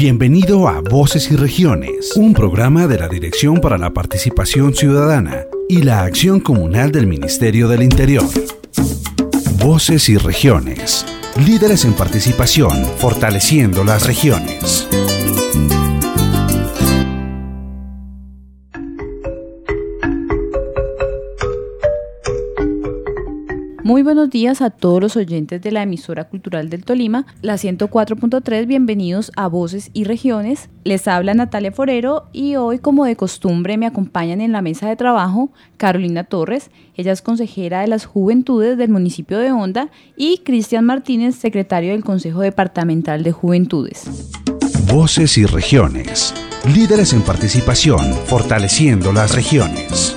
Bienvenido a Voces y Regiones, un programa de la Dirección para la Participación Ciudadana y la Acción Comunal del Ministerio del Interior. Voces y Regiones, líderes en participación, fortaleciendo las regiones. Muy buenos días a todos los oyentes de la emisora cultural del Tolima, la 104.3, bienvenidos a Voces y Regiones. Les habla Natalia Forero y hoy, como de costumbre, me acompañan en la mesa de trabajo Carolina Torres, ella es consejera de las Juventudes del municipio de Honda, y Cristian Martínez, secretario del Consejo Departamental de Juventudes. Voces y Regiones, líderes en participación, fortaleciendo las regiones.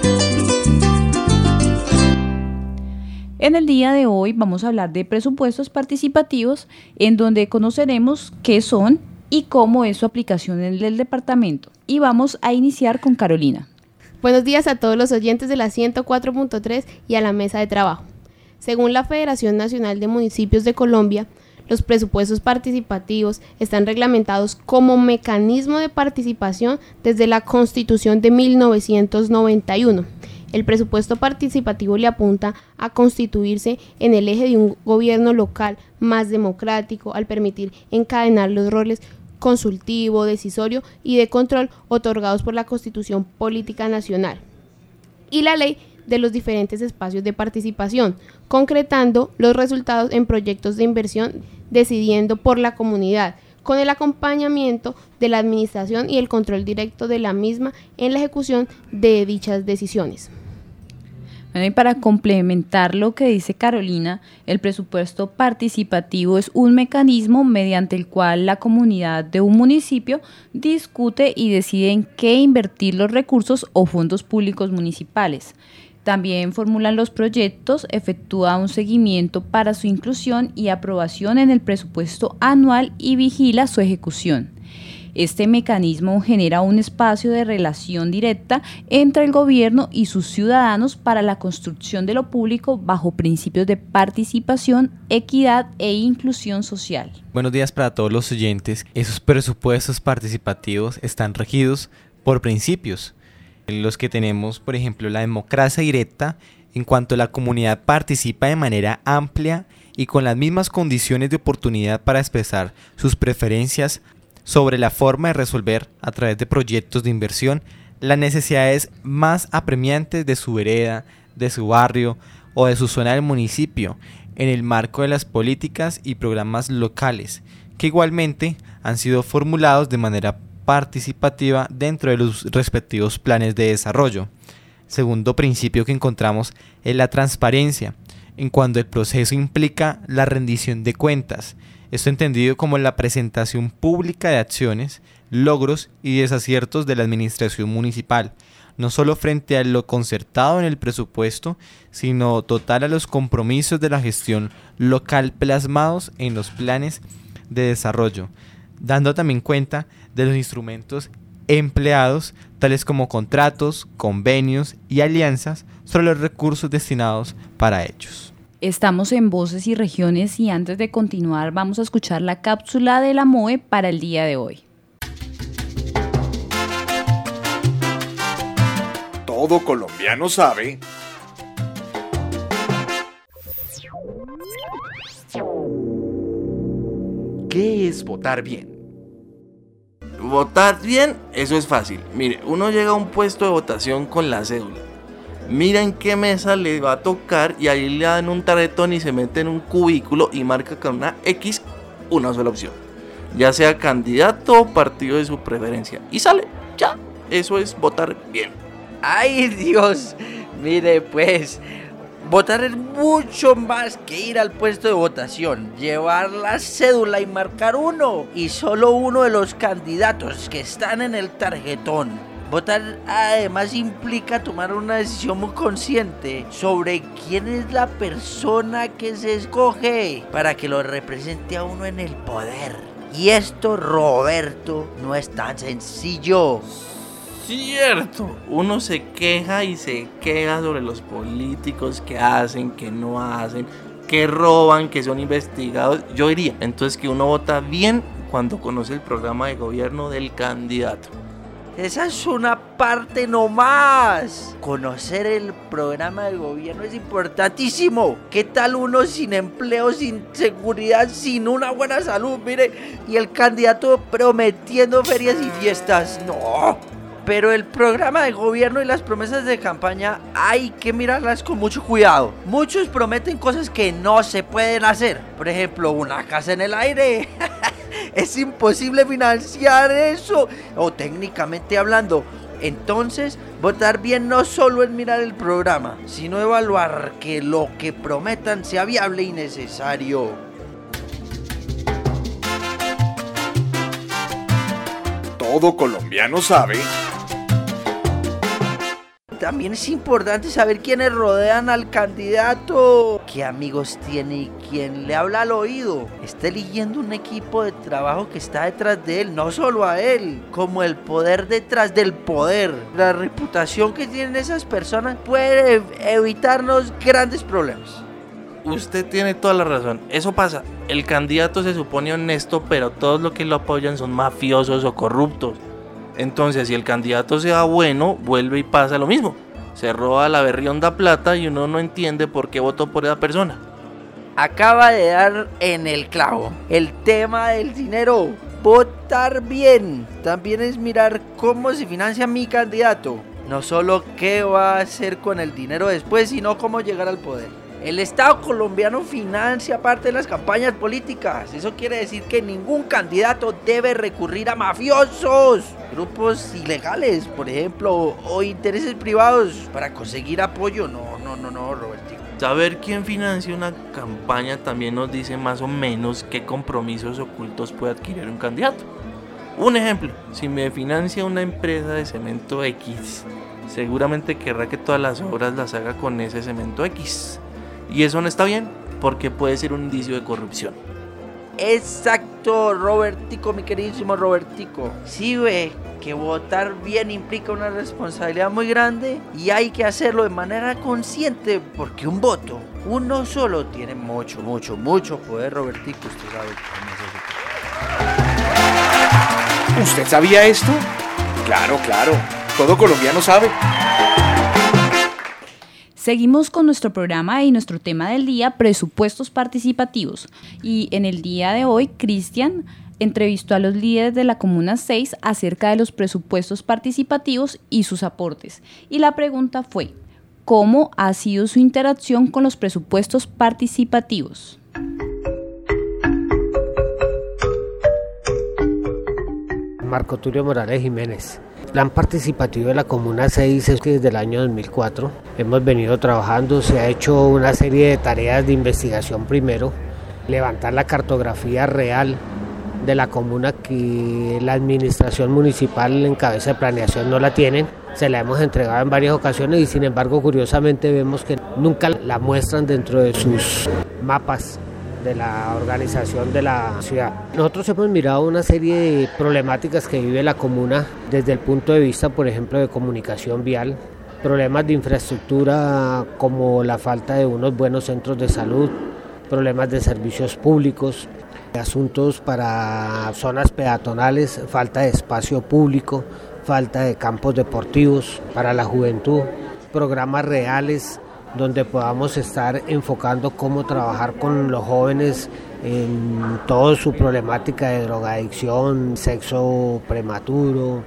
En el día de hoy vamos a hablar de presupuestos participativos, en donde conoceremos qué son y cómo es su aplicación en el departamento. Y vamos a iniciar con Carolina. Buenos días a todos los oyentes de la 104.3 y a la mesa de trabajo. Según la Federación Nacional de Municipios de Colombia, los presupuestos participativos están reglamentados como mecanismo de participación desde la Constitución de 1991. El presupuesto participativo le apunta a constituirse en el eje de un gobierno local más democrático al permitir encadenar los roles consultivo, decisorio y de control otorgados por la Constitución Política Nacional y la ley de los diferentes espacios de participación, concretando los resultados en proyectos de inversión decidiendo por la comunidad, con el acompañamiento de la administración y el control directo de la misma en la ejecución de dichas decisiones. Bueno, y para complementar lo que dice Carolina, el presupuesto participativo es un mecanismo mediante el cual la comunidad de un municipio discute y decide en qué invertir los recursos o fondos públicos municipales. También formulan los proyectos, efectúa un seguimiento para su inclusión y aprobación en el presupuesto anual y vigila su ejecución. Este mecanismo genera un espacio de relación directa entre el gobierno y sus ciudadanos para la construcción de lo público bajo principios de participación, equidad e inclusión social. Buenos días para todos los oyentes. Esos presupuestos participativos están regidos por principios. Los que tenemos, por ejemplo, la democracia directa, en cuanto la comunidad participa de manera amplia y con las mismas condiciones de oportunidad para expresar sus preferencias sobre la forma de resolver, a través de proyectos de inversión, las necesidades más apremiantes de su vereda, de su barrio o de su zona del municipio, en el marco de las políticas y programas locales, que igualmente han sido formulados de manera participativa dentro de los respectivos planes de desarrollo. Segundo principio que encontramos es la transparencia, en cuanto el proceso implica la rendición de cuentas. Esto entendido como la presentación pública de acciones, logros y desaciertos de la administración municipal, no solo frente a lo concertado en el presupuesto, sino total a los compromisos de la gestión local plasmados en los planes de desarrollo, dando también cuenta de los instrumentos empleados, tales como contratos, convenios y alianzas sobre los recursos destinados para ellos. Estamos en Voces y Regiones y antes de continuar vamos a escuchar la cápsula de la MOE para el día de hoy. Todo colombiano sabe. ¿Qué es votar bien? Votar bien, eso es fácil. Mire, uno llega a un puesto de votación con la cédula. Mira en qué mesa le va a tocar y ahí le dan un tarjetón y se mete en un cubículo y marca con una X una sola opción. Ya sea candidato o partido de su preferencia. Y sale, ya. Eso es votar bien. ¡Ay, Dios! Mire, pues, votar es mucho más que ir al puesto de votación, llevar la cédula y marcar uno y solo uno de los candidatos que están en el tarjetón. Votar además implica tomar una decisión muy consciente sobre quién es la persona que se escoge para que lo represente a uno en el poder. Y esto, Roberto, no es tan sencillo. Cierto, uno se queja y se queja sobre los políticos que hacen, que no hacen, que roban, que son investigados. Yo diría entonces que uno vota bien cuando conoce el programa de gobierno del candidato. Esa es una parte nomás. Conocer el programa de gobierno es importantísimo. ¿Qué tal uno sin empleo, sin seguridad, sin una buena salud? Mire, y el candidato prometiendo ferias y fiestas. No. Pero el programa de gobierno y las promesas de campaña hay que mirarlas con mucho cuidado. Muchos prometen cosas que no se pueden hacer. Por ejemplo, una casa en el aire. Es imposible financiar eso, o técnicamente hablando. Entonces, votar bien no solo es mirar el programa, sino evaluar que lo que prometan sea viable y necesario. Todo colombiano sabe. También es importante saber quiénes rodean al candidato, qué amigos tiene y quién le habla al oído. Está eligiendo un equipo de trabajo que está detrás de él, no solo a él, como el poder detrás del poder. La reputación que tienen esas personas puede evitarnos grandes problemas. Usted tiene toda la razón, eso pasa. El candidato se supone honesto, pero todos los que lo apoyan son mafiosos o corruptos. Entonces, si el candidato sea bueno, vuelve y pasa lo mismo. Se roba la berrionda plata y uno no entiende por qué votó por esa persona. Acaba de dar en el clavo. El tema del dinero. Votar bien. También es mirar cómo se financia mi candidato. No solo qué va a hacer con el dinero después, sino cómo llegar al poder. El Estado colombiano financia parte de las campañas políticas. Eso quiere decir que ningún candidato debe recurrir a mafiosos, grupos ilegales, por ejemplo, o intereses privados para conseguir apoyo. No, Robertico. Saber quién financia una campaña también nos dice más o menos qué compromisos ocultos puede adquirir un candidato. Un ejemplo, si me financia una empresa de cemento X, seguramente querrá que todas las obras las haga con ese cemento X. Y eso no está bien, porque puede ser un indicio de corrupción. Exacto, Robertico, mi queridísimo Robertico. Sí ve que votar bien implica una responsabilidad muy grande y hay que hacerlo de manera consciente, porque un voto, uno solo, tiene mucho poder, Robertico. Usted sabe. ¿Usted sabía esto? Claro. Todo colombiano sabe. Seguimos con nuestro programa y nuestro tema del día, presupuestos participativos. Y en el día de hoy, Cristian entrevistó a los líderes de la Comuna 6 acerca de los presupuestos participativos y sus aportes. Y la pregunta fue, ¿cómo ha sido su interacción con los presupuestos participativos? Marco Tulio Morales Jiménez. El plan participativo de la Comuna 6 es que desde el año 2004 hemos venido trabajando, se ha hecho una serie de tareas de investigación primero, levantar la cartografía real de la comuna que la administración municipal en cabeza de planeación no la tienen, se la hemos entregado en varias ocasiones y sin embargo curiosamente vemos que nunca la muestran dentro de sus mapas de la organización de la ciudad. Nosotros hemos mirado una serie de problemáticas que vive la comuna desde el punto de vista, por ejemplo, de comunicación vial, problemas de infraestructura como la falta de unos buenos centros de salud, problemas de servicios públicos, asuntos para zonas peatonales, falta de espacio público, falta de campos deportivos para la juventud, programas reales donde podamos estar enfocando cómo trabajar con los jóvenes en toda su problemática de drogadicción, sexo prematuro,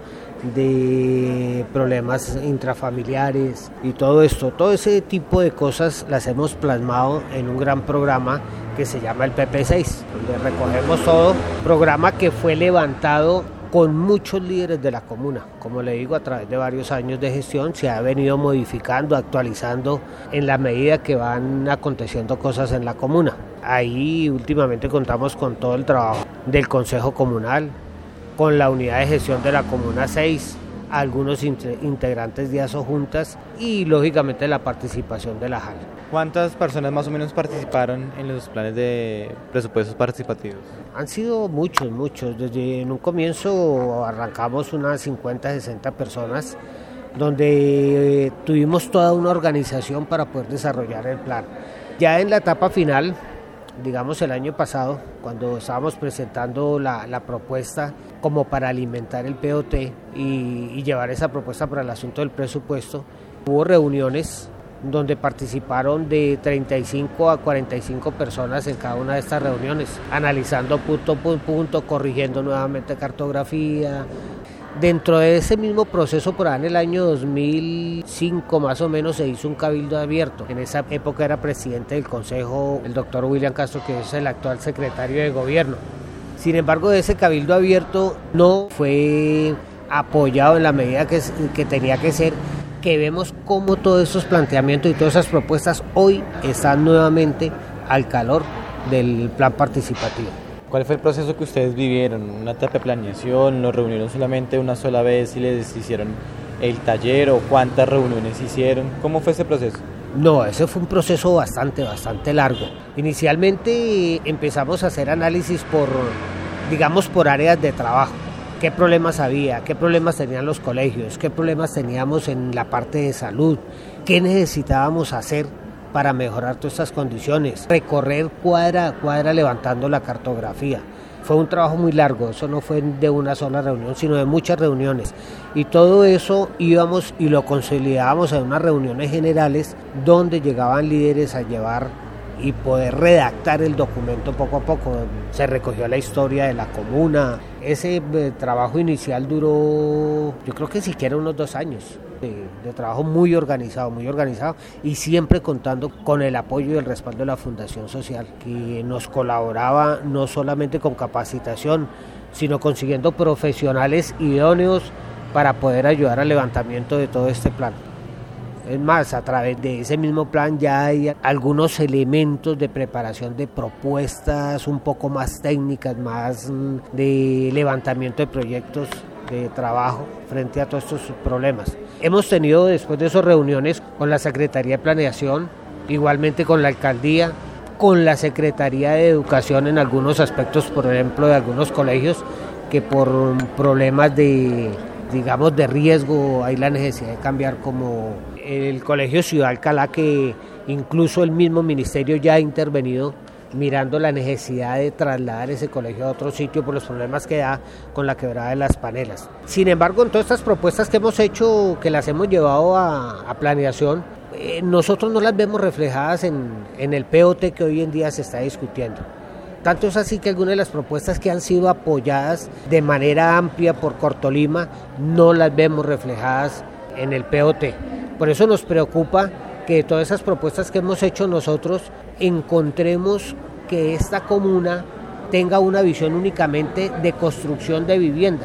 de problemas intrafamiliares y todo esto. Todo ese tipo de cosas las hemos plasmado en un gran programa que se llama el PP6, donde recogemos todo, programa que fue levantado con muchos líderes de la comuna. Como le digo, a través de varios años de gestión se ha venido modificando, actualizando en la medida que van aconteciendo cosas en la comuna. Ahí últimamente contamos con todo el trabajo del Consejo Comunal, con la unidad de gestión de la Comuna 6, algunos integrantes de asojuntas y lógicamente la participación de la JAL. ¿Cuántas personas más o menos participaron en los planes de presupuestos participativos? Han sido muchos. Desde en un comienzo arrancamos unas 50, 60 personas, donde tuvimos toda una organización para poder desarrollar el plan. Ya en la etapa final, digamos el año pasado, cuando estábamos presentando la propuesta como para alimentar el POT y llevar esa propuesta para el asunto del presupuesto, hubo reuniones donde participaron de 35 a 45 personas en cada una de estas reuniones, analizando punto por punto, corrigiendo nuevamente cartografía. Dentro de ese mismo proceso, por ahí en el año 2005 más o menos, se hizo un cabildo abierto. En esa época era presidente del consejo el doctor William Castro, que es el actual secretario de gobierno. Sin embargo, ese cabildo abierto no fue apoyado en la medida que tenía que ser, que vemos cómo todos esos planteamientos y todas esas propuestas hoy están nuevamente al calor del plan participativo. ¿Cuál fue el proceso que ustedes vivieron? ¿Una etapa de planeación? ¿Nos reunieron solamente una sola vez y les hicieron el taller? ¿O cuántas reuniones hicieron? ¿Cómo fue ese proceso? No, ese fue un proceso bastante largo. Inicialmente empezamos a hacer análisis por áreas de trabajo. ¿Qué problemas había? ¿Qué problemas tenían los colegios? ¿Qué problemas teníamos en la parte de salud? ¿Qué necesitábamos hacer para mejorar todas estas condiciones? Recorrer cuadra a cuadra levantando la cartografía. Fue un trabajo muy largo, eso no fue de una sola reunión, sino de muchas reuniones. Y todo eso íbamos y lo consolidábamos en unas reuniones generales donde llegaban líderes a llevar y poder redactar el documento poco a poco. Se recogió la historia de la comuna. Ese trabajo inicial duró, yo creo que siquiera unos 2 años de trabajo muy organizado y siempre contando con el apoyo y el respaldo de la Fundación Social, que nos colaboraba no solamente con capacitación, sino consiguiendo profesionales idóneos para poder ayudar al levantamiento de todo este plan. Es más, a través de ese mismo plan ya hay algunos elementos de preparación de propuestas un poco más técnicas, más de levantamiento de proyectos de trabajo frente a todos estos problemas. Hemos tenido después de esas reuniones con la Secretaría de Planeación, igualmente con la Alcaldía, con la Secretaría de Educación en algunos aspectos, por ejemplo, de algunos colegios que por problemas de riesgo hay la necesidad de cambiar, como el Colegio Ciudad Alcalá, que incluso el mismo ministerio ya ha intervenido mirando la necesidad de trasladar ese colegio a otro sitio por los problemas que da con la quebrada de las Panelas. Sin embargo, en todas estas propuestas que hemos hecho, que las hemos llevado a planeación, nosotros no las vemos reflejadas en el POT que hoy en día se está discutiendo. Tanto es así que algunas de las propuestas que han sido apoyadas de manera amplia por Cortolima no las vemos reflejadas en el POT. Por eso nos preocupa que todas esas propuestas que hemos hecho nosotros encontremos que esta comuna tenga una visión únicamente de construcción de vivienda,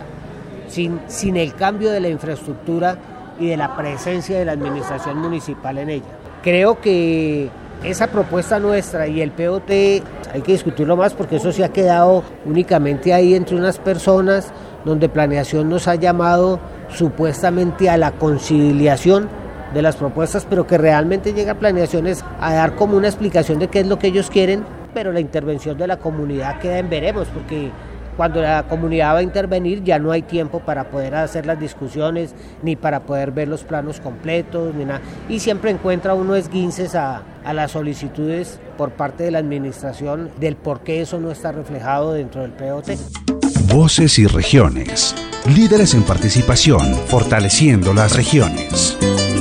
sin el cambio de la infraestructura y de la presencia de la administración municipal en ella. Creo que esa propuesta nuestra y el POT hay que discutirlo más, porque eso se ha quedado únicamente ahí entre unas personas, donde Planeación nos ha llamado supuestamente a la conciliación de las propuestas, pero que realmente llega a Planeación es a dar como una explicación de qué es lo que ellos quieren, pero la intervención de la comunidad queda en veremos, porque cuando la comunidad va a intervenir ya no hay tiempo para poder hacer las discusiones, ni para poder ver los planos completos, ni nada. Y siempre encuentra uno esguinces a las solicitudes por parte de la administración del por qué eso no está reflejado dentro del POT. Voces y regiones. Líderes en participación, fortaleciendo las regiones.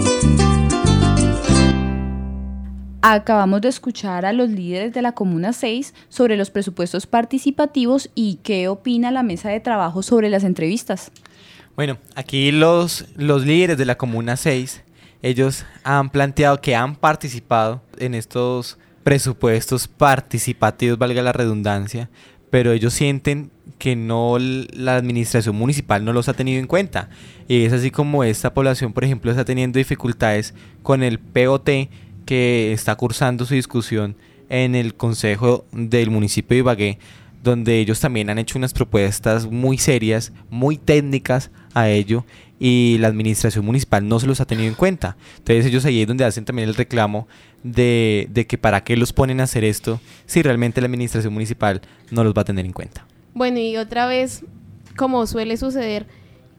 Acabamos de escuchar a los líderes de la Comuna 6 sobre los presupuestos participativos y qué opina la mesa de trabajo sobre las entrevistas. Bueno, aquí los líderes de la Comuna 6, ellos han planteado que han participado en estos presupuestos participativos, valga la redundancia, pero ellos sienten que la administración municipal no los ha tenido en cuenta. Y es así como esta población, por ejemplo, está teniendo dificultades con el POT, que está cursando su discusión en el Consejo del municipio de Ibagué, donde ellos también han hecho unas propuestas muy serias, muy técnicas a ello, y la administración municipal no se los ha tenido en cuenta. Entonces ellos ahí es donde hacen también el reclamo de que para qué los ponen a hacer esto si realmente la administración municipal no los va a tener en cuenta. Bueno, y otra vez, como suele suceder,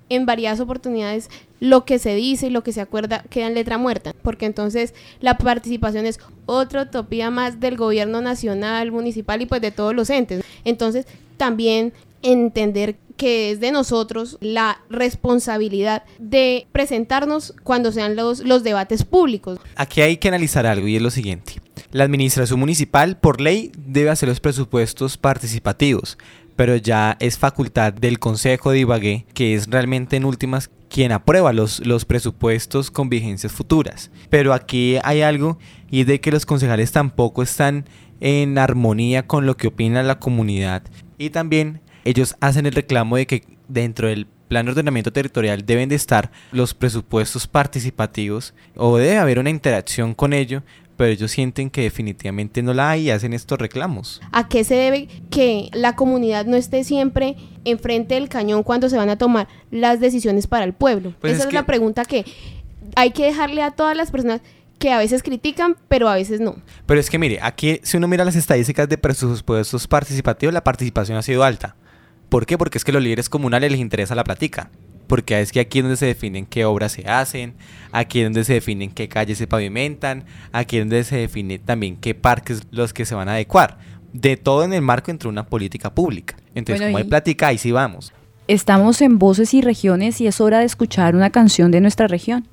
en varias oportunidades lo que se dice y lo que se acuerda queda en letra muerta, porque entonces la participación es otra utopía más del gobierno nacional, municipal y pues de todos los entes. Entonces también entender que es de nosotros la responsabilidad de presentarnos cuando sean los debates públicos. Aquí hay que analizar algo y es lo siguiente. La administración municipal, por ley, debe hacer los presupuestos participativos, pero ya es facultad del Consejo de Ibagué, que es realmente en últimas quien aprueba los presupuestos con vigencias futuras. Pero aquí hay algo, y es de que los concejales tampoco están en armonía con lo que opina la comunidad, y también ellos hacen el reclamo de que dentro del plan de ordenamiento territorial deben de estar los presupuestos participativos, o debe haber una interacción con ello, pero ellos sienten que definitivamente no la hay y hacen estos reclamos. ¿A qué se debe que la comunidad no esté siempre enfrente del cañón cuando se van a tomar las decisiones para el pueblo? Pues esa es la pregunta que hay que dejarle a todas las personas que a veces critican, pero a veces no. Pero es que mire, aquí si uno mira las estadísticas de presupuestos participativos, la participación ha sido alta. ¿Por qué? Porque es que a los líderes comunales les interesa la plática. Porque es que aquí es donde se definen qué obras se hacen, aquí es donde se definen qué calles se pavimentan, aquí es donde se define también qué parques los que se van a adecuar. De todo en el marco entre una política pública. Entonces, como hay plática, ahí sí vamos. Estamos en Voces y Regiones y es hora de escuchar una canción de nuestra región.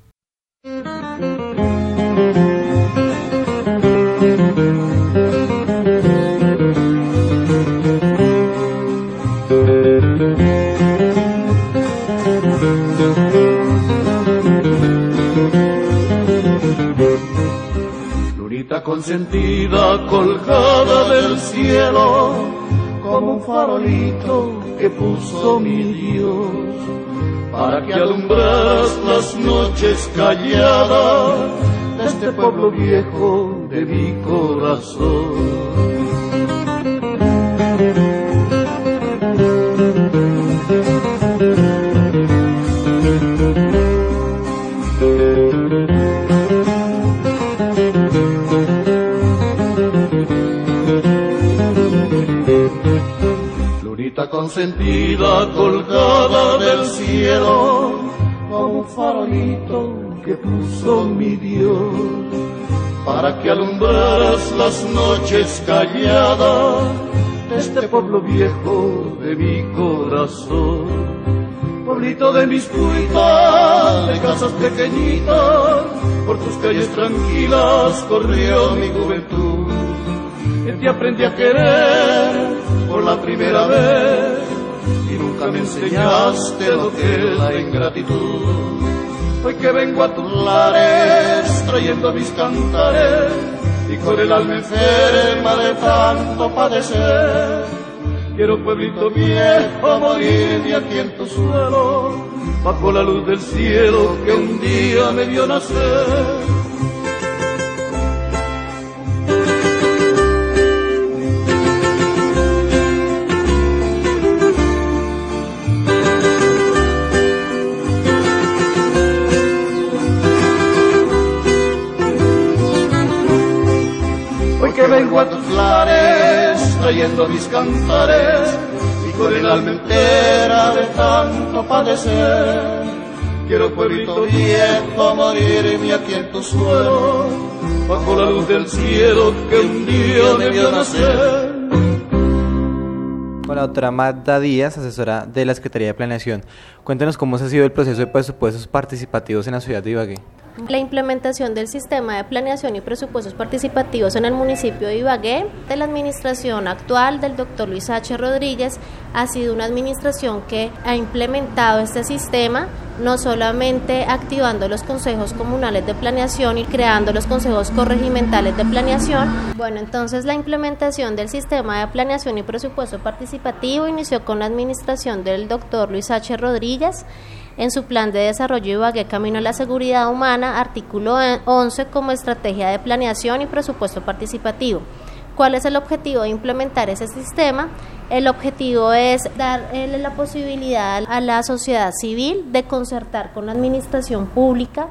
Lunita consentida colgada del cielo, como un farolito que puso mi Dios, para que alumbraras las noches calladas de este pueblo viejo de mi corazón. Lunita consentida colgada del cielo, como un farolito que puso mi Dios, para que alumbraras las noches calladas de este pueblo viejo de mi corazón. Pueblito de mis puitas, de casas pequeñitas, por tus calles tranquilas corrió mi juventud. En ti aprendí a querer por la primera vez y nunca me enseñaste lo que es la ingratitud. Hoy que vengo a tus lares trayendo mis cantares y con el alma enferma de tanto padecer, quiero pueblito viejo morirme aquí en tu suelo, bajo la luz del cielo que un día me vio nacer. Hoy que vengo a tus lares trayendo mis cantares y con el alma entera de tanto padecer, quiero pueblito viejo morirme aquí en tu suelo, bajo la luz del cielo que un día me vio nacer. Con la doctora Magda Díaz, asesora de la Secretaría de Planeación. Cuéntanos cómo ha sido el proceso de presupuestos participativos en la ciudad de Ibagué. La implementación del sistema de planeación y presupuestos participativos en el municipio de Ibagué, de la administración actual del doctor Luis H. Rodríguez, ha sido una administración que ha implementado este sistema, no solamente activando los consejos comunales de planeación y creando los consejos corregimentales de planeación. Bueno, entonces la implementación del sistema de planeación y presupuesto participativo inició con la administración del doctor Luis H. Rodríguez, en su plan de desarrollo Ibagué Camino a la Seguridad Humana, artículo 11 como estrategia de planeación y presupuesto participativo. ¿Cuál es el objetivo de implementar ese sistema? El objetivo es dar la posibilidad a la sociedad civil de concertar con la administración pública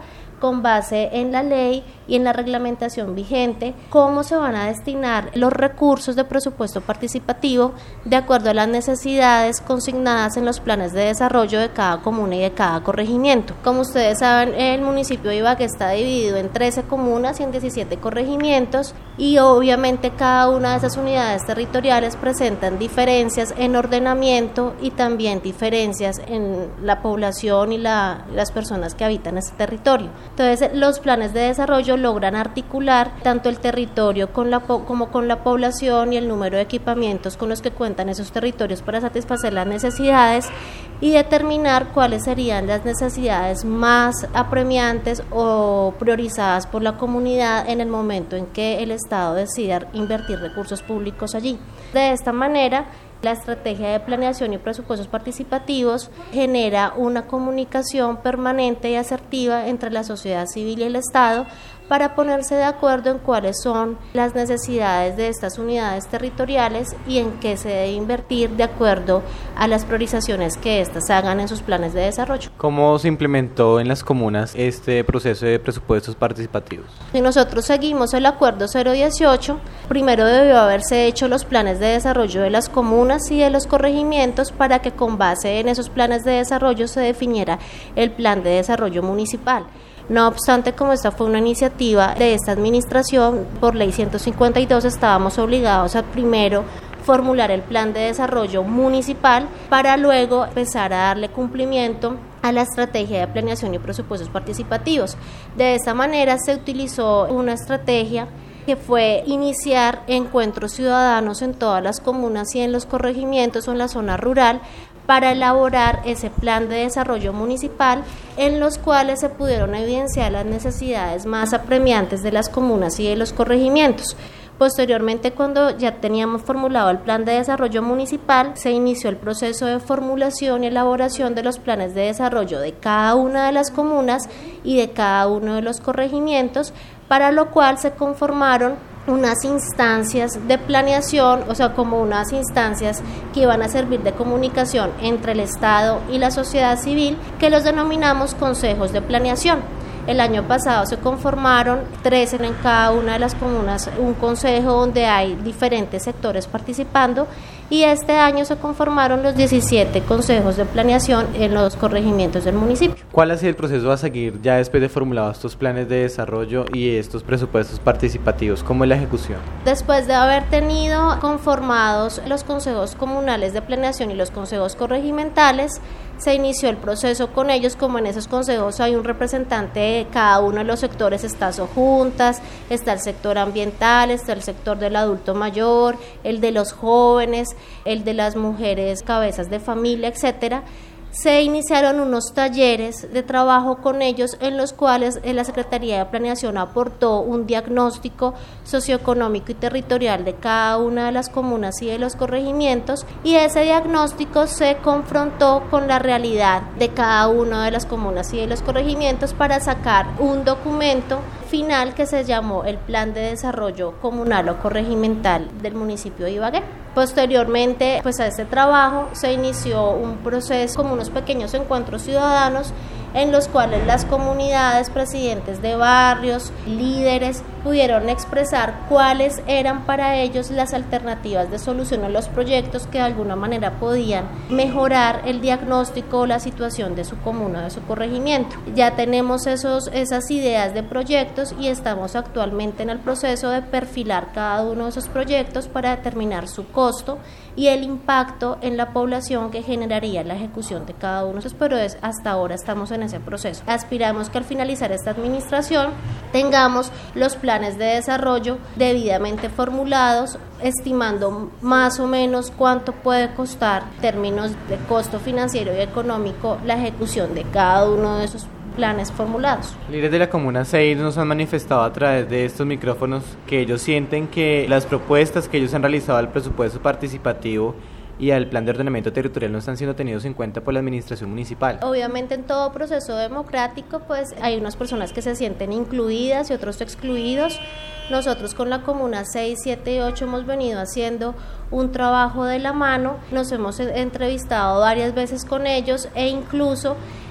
con base en la ley y en la reglamentación vigente, cómo se van a destinar los recursos de presupuesto participativo de acuerdo a las necesidades consignadas en los planes de desarrollo de cada comuna y de cada corregimiento. Como ustedes saben, el municipio de Ibagué está dividido en 13 comunas y en 17 corregimientos, y obviamente cada una de esas unidades territoriales presentan diferencias en ordenamiento y también diferencias en la población y las personas que habitan ese territorio. Entonces, los planes de desarrollo logran articular tanto el territorio como con la población y el número de equipamientos con los que cuentan esos territorios para satisfacer las necesidades y determinar cuáles serían las necesidades más apremiantes o priorizadas por la comunidad en el momento en que el Estado decida invertir recursos públicos allí. De esta manera, la estrategia de planeación y presupuestos participativos genera una comunicación permanente y asertiva entre la sociedad civil y el Estado para ponerse de acuerdo en cuáles son las necesidades de estas unidades territoriales y en qué se debe invertir de acuerdo a las priorizaciones que éstas hagan en sus planes de desarrollo. ¿Cómo se implementó en las comunas este proceso de presupuestos participativos? Si nosotros seguimos el acuerdo 018, primero debió haberse hecho los planes de desarrollo de las comunas y de los corregimientos para que con base en esos planes de desarrollo se definiera el plan de desarrollo municipal. No obstante, como esta fue una iniciativa de esta administración, por ley 152 estábamos obligados a primero formular el plan de desarrollo municipal para luego empezar a darle cumplimiento a la estrategia de planeación y presupuestos participativos. De esta manera se utilizó una estrategia que fue iniciar encuentros ciudadanos en todas las comunas y en los corregimientos o en la zona rural para elaborar ese plan de desarrollo municipal en los cuales se pudieron evidenciar las necesidades más apremiantes de las comunas y de los corregimientos. Posteriormente, cuando ya teníamos formulado el plan de desarrollo municipal, se inició el proceso de formulación y elaboración de los planes de desarrollo de cada una de las comunas y de cada uno de los corregimientos, para lo cual se conformaron unas instancias de planeación, o sea, como unas instancias que iban a servir de comunicación entre el Estado y la sociedad civil, que los denominamos consejos de planeación. El año pasado se conformaron 13 en cada una de las comunas, un consejo donde hay diferentes sectores participando, y este año se conformaron los 17 consejos de planeación en los corregimientos del municipio. ¿Cuál ha sido el proceso a seguir ya después de formulados estos planes de desarrollo y estos presupuestos participativos? ¿Cómo es la ejecución? Después de haber tenido conformados los consejos comunales de planeación y los consejos corregimentales, se inició el proceso con ellos. Como en esos consejos hay un representante de cada uno de los sectores, está Sojuntas, está el sector ambiental, está el sector del adulto mayor, el de los jóvenes, el de las mujeres cabezas de familia, etcétera. Se iniciaron unos talleres de trabajo con ellos en los cuales la Secretaría de Planeación aportó un diagnóstico socioeconómico y territorial de cada una de las comunas y de los corregimientos, y ese diagnóstico se confrontó con la realidad de cada una de las comunas y de los corregimientos para sacar un documento final que se llamó el Plan de Desarrollo Comunal o Corregimental del municipio de Ibagué. Posteriormente, pues a este trabajo se inició un proceso como unos pequeños encuentros ciudadanos en los cuales las comunidades, presidentes de barrios, líderes, pudieron expresar cuáles eran para ellos las alternativas de solución a los proyectos que de alguna manera podían mejorar el diagnóstico o la situación de su comuna, de su corregimiento. Ya tenemos esas ideas de proyectos y estamos actualmente en el proceso de perfilar cada uno de esos proyectos para determinar su costo y el impacto en la población que generaría la ejecución de cada uno de esos, pero hasta ahora estamos en ese proceso. Aspiramos que al finalizar esta administración tengamos los planes de desarrollo debidamente formulados, estimando más o menos cuánto puede costar en términos de costo financiero y económico la ejecución de cada uno de esos planes formulados. Líderes de la Comuna 6 nos han manifestado a través de estos micrófonos que ellos sienten que las propuestas que ellos han realizado al presupuesto participativo y al plan de ordenamiento territorial no están siendo tenidos en cuenta por la administración municipal. Obviamente en todo proceso democrático pues hay unas personas que se sienten incluidas y otros excluidos. Nosotros con la Comuna 6, 7 y 8 hemos venido haciendo un trabajo de la mano, nos hemos entrevistado varias veces con ellos e incluso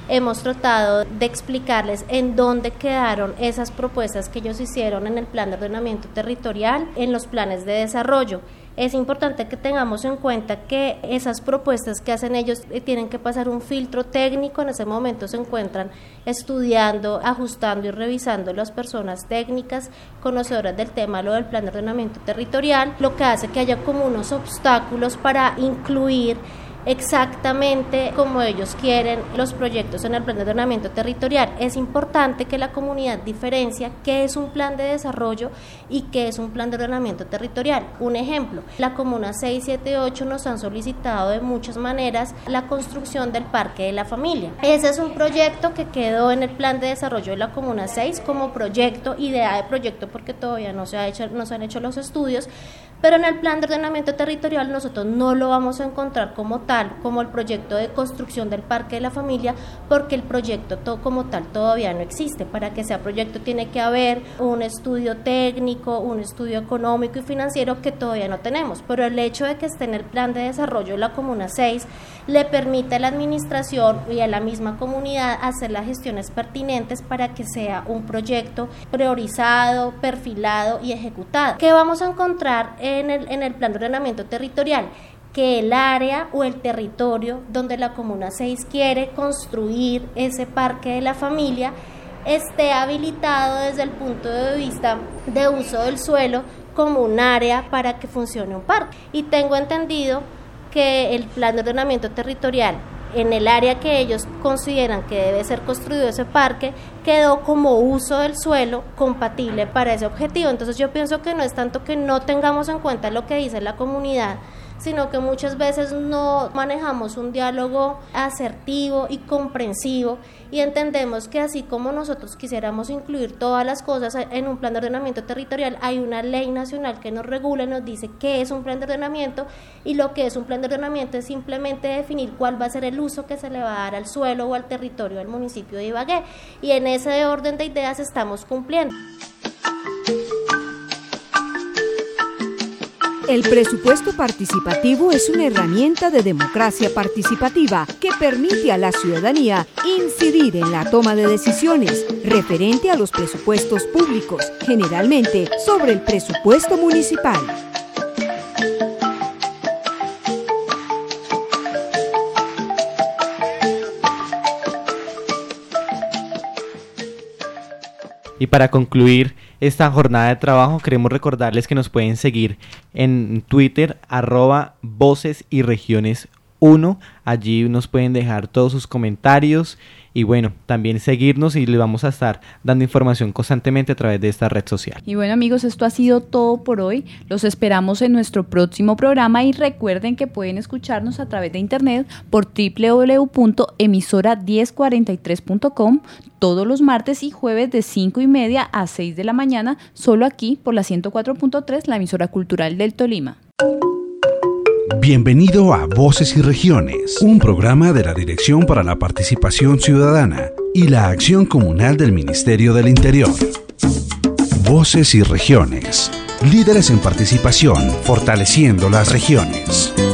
hemos tratado de explicarles en dónde quedaron esas propuestas que ellos hicieron en el plan de ordenamiento territorial, en los planes de desarrollo. Es importante que tengamos en cuenta que esas propuestas que hacen ellos tienen que pasar un filtro técnico. En ese momento se encuentran estudiando, ajustando y revisando las personas técnicas, conocedoras del tema, lo del plan de ordenamiento territorial, lo que hace que haya como unos obstáculos para incluir exactamente como ellos quieren los proyectos en el plan de ordenamiento territorial. Es importante que la comunidad diferencia qué es un plan de desarrollo y qué es un plan de ordenamiento territorial. Un ejemplo, la comuna 6, 7, 8 nos han solicitado de muchas maneras la construcción del Parque de la Familia. Ese es un proyecto que quedó en el plan de desarrollo de la comuna 6 como proyecto, idea de proyecto, porque todavía no se han hecho los estudios, pero en el plan de ordenamiento territorial nosotros no lo vamos a encontrar como tal, como el proyecto de construcción del Parque de la Familia, porque el proyecto como tal todavía no existe. Para que sea proyecto tiene que haber un estudio técnico, un estudio económico y financiero que todavía no tenemos, pero el hecho de que esté en el plan de desarrollo de la comuna 6 le permite a la administración y a la misma comunidad hacer las gestiones pertinentes para que sea un proyecto priorizado, perfilado y ejecutado. ¿Qué vamos a encontrar en el plan de ordenamiento territorial? Que el área o el territorio donde la comuna 6 quiere construir ese Parque de la Familia esté habilitado desde el punto de vista de uso del suelo como un área para que funcione un parque. Y tengo entendido que el plan de ordenamiento territorial, en el área que ellos consideran que debe ser construido ese parque, quedó como uso del suelo compatible para ese objetivo. Entonces yo pienso que no es tanto que no tengamos en cuenta lo que dice la comunidad, sino que muchas veces no manejamos un diálogo asertivo y comprensivo, y entendemos que así como nosotros quisiéramos incluir todas las cosas en un plan de ordenamiento territorial, hay una ley nacional que nos regula y nos dice qué es un plan de ordenamiento, y lo que es un plan de ordenamiento es simplemente definir cuál va a ser el uso que se le va a dar al suelo o al territorio del municipio de Ibagué, y en ese orden de ideas estamos cumpliendo. El presupuesto participativo es una herramienta de democracia participativa que permite a la ciudadanía incidir en la toma de decisiones referente a los presupuestos públicos, generalmente sobre el presupuesto municipal. Y para concluir esta jornada de trabajo, queremos recordarles que nos pueden seguir en Twitter, @vocesyregiones1. Allí nos pueden dejar todos sus comentarios y bueno, también seguirnos, y les vamos a estar dando información constantemente a través de esta red social. Y bueno, amigos, esto ha sido todo por hoy. Los esperamos en nuestro próximo programa y recuerden que pueden escucharnos a través de internet por www.emisora1043.com todos los martes y jueves de 5:30 a 6 de la mañana, solo aquí por la 104.3, la emisora cultural del Tolima. Bienvenido a Voces y Regiones, un programa de la Dirección para la Participación Ciudadana y la Acción Comunal del Ministerio del Interior. Voces y Regiones, líderes en participación, fortaleciendo las regiones.